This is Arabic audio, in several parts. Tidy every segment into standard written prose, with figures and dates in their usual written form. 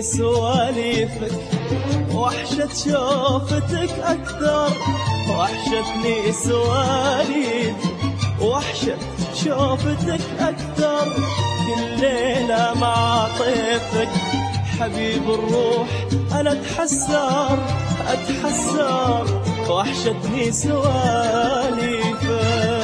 سواليفك، وحشة شوفتك أكثر. وحشتني سواليفك، وحشة شوفتك أكثر. كل ليلة مع طيفك حبيب الروح أنا أتحسر أتحسر. وحشتني سواليفك.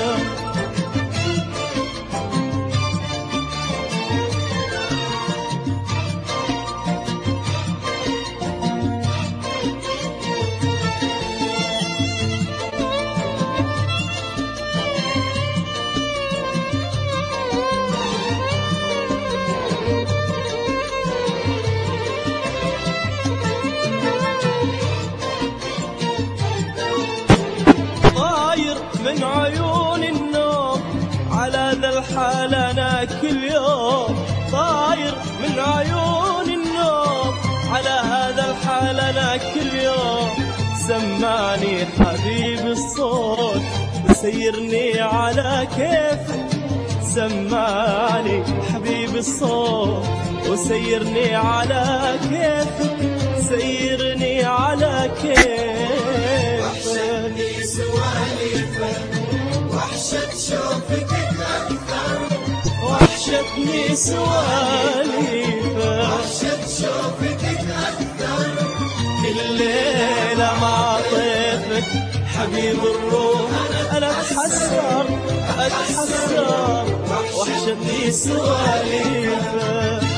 من عيون النوم على ذا الحال أنا كل يوم. طاير من عيون النوم على هذا الحال أنا كل يوم. سمعني حبيب الصوت وسيرني على كيفك. سمعني حبيب الصوت وسيرني على كيفك. سيرني على كيفك. وحشتني سواليفك، وحشة شوفك أكثر. وحشتني سواليفك، وحشة شوفك أكثر. الليلة مع طيفك حبيب الروح أنا أتحسر أتحسر. وحشتني سواليفك.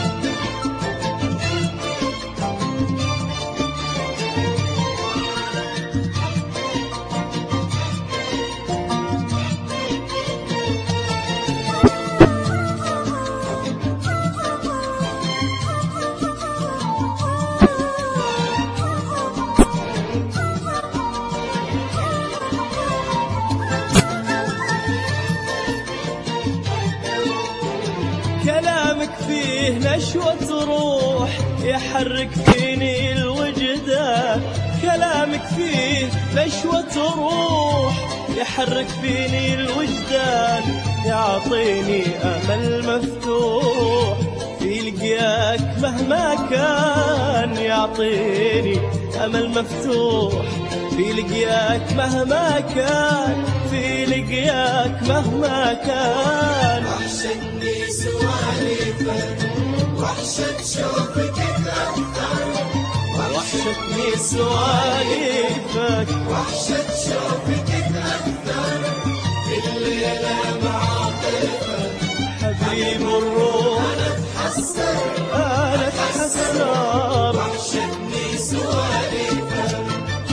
كلامك فيه نشوة روح يحرك فيني الوجدان. كلامك فيه نشوة روح يحرك فيني الوجدان. يعطيني أمل مفتوح في لقياك مهما كان. يعطيني أمل مفتوح في لقياك مهما كان. في لقياك مهما كان. وحشتني سواليفك، وحشة شوفك أكثر. وحشتني سواليفك، وحشة شوفك أكثر. الليلة مع طيفك حبيب الروح أنا أتحسر أنا أتحسر. وحشتني سواليفك.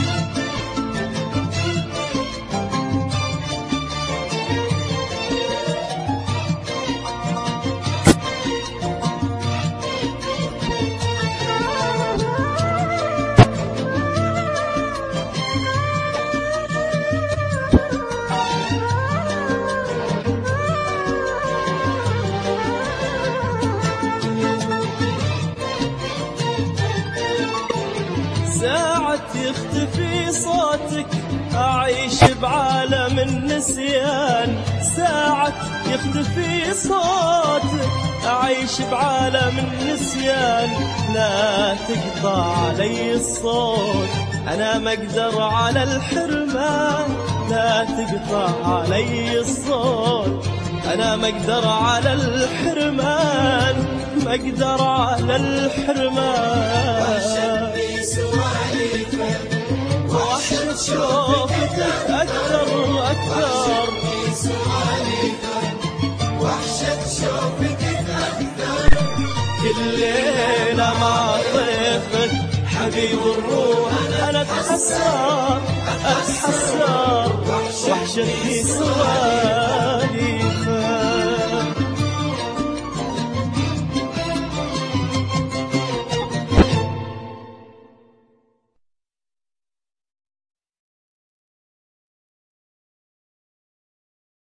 ساعة يختفي صوتك أعيش بعالم النسيان. ساعة يختفي صوتك أعيش بعالم النسيان. لا تقطع علي الصوت أنا ما أقدر على الحرمان. لا تقطع علي الصوت أنا ما أقدر على الحرمان. ما أقدر على الحرمان. وحشتني سواليفك، وحشة شوفتك أكثر أكثر. وحشتني سواليفك، وحشة شوفك أكثر. كل ليلة مع طيفك حبيب الروح أنا أتحسر أتحسر. وحشتني سواليفك.